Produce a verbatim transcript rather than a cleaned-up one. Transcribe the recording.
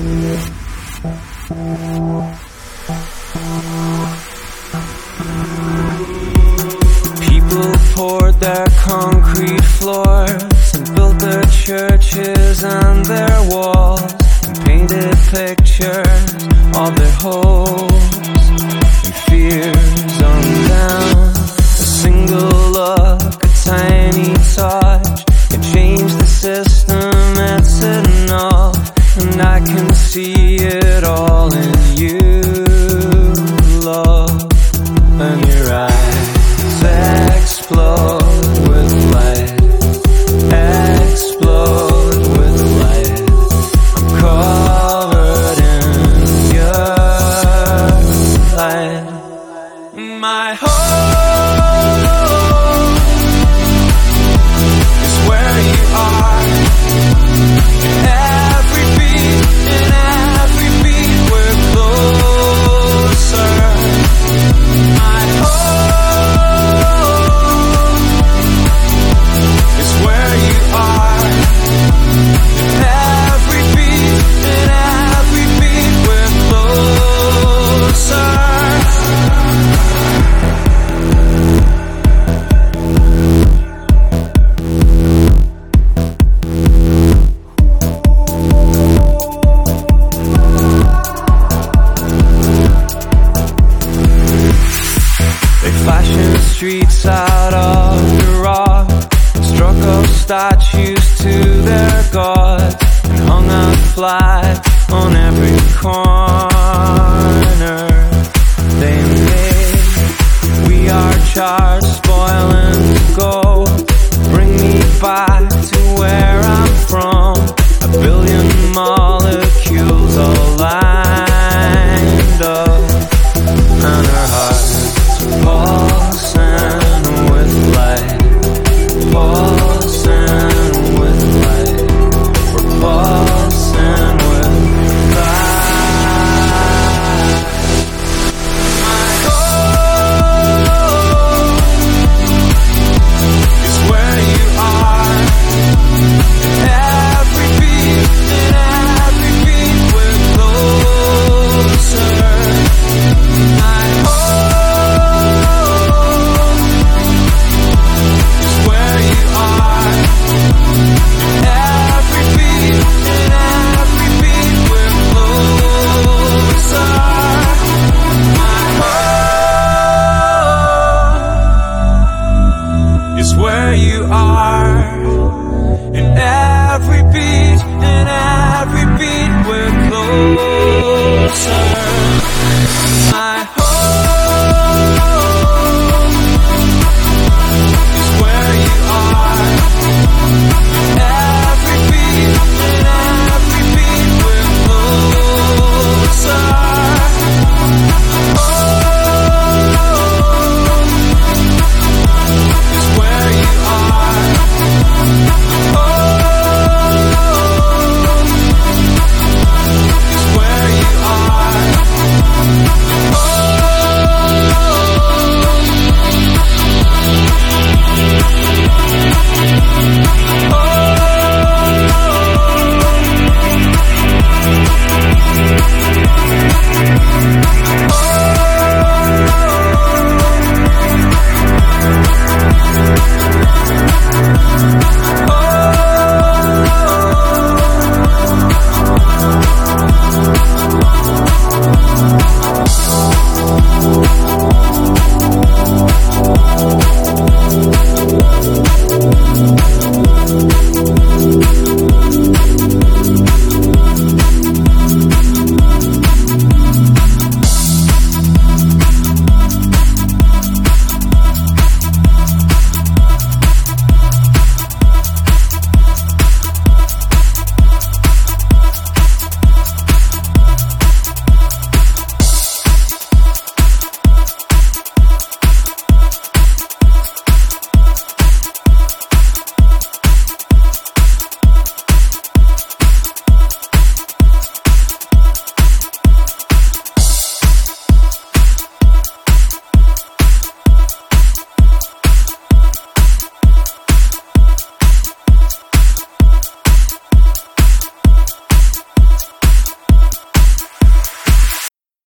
People poured their concrete floors and built their churches and their walls and painted pictures of their hopes and fears on down. A single look, a tiny touch can change the system, it's enough. And I can see it all in you, love, and your eyes explode with light, explode with light. I'm covered in your light. My home is where you are. In every beat, in every beat, we're closer. My home is where you are. In every beat, in every beat, we're closer. Flashing streets out of the rock, struck up statues to their gods, and hung out flags on every corner. They made, we are charged, spoiling to go. Bring me back to where I'm from. A billion molecules all alive.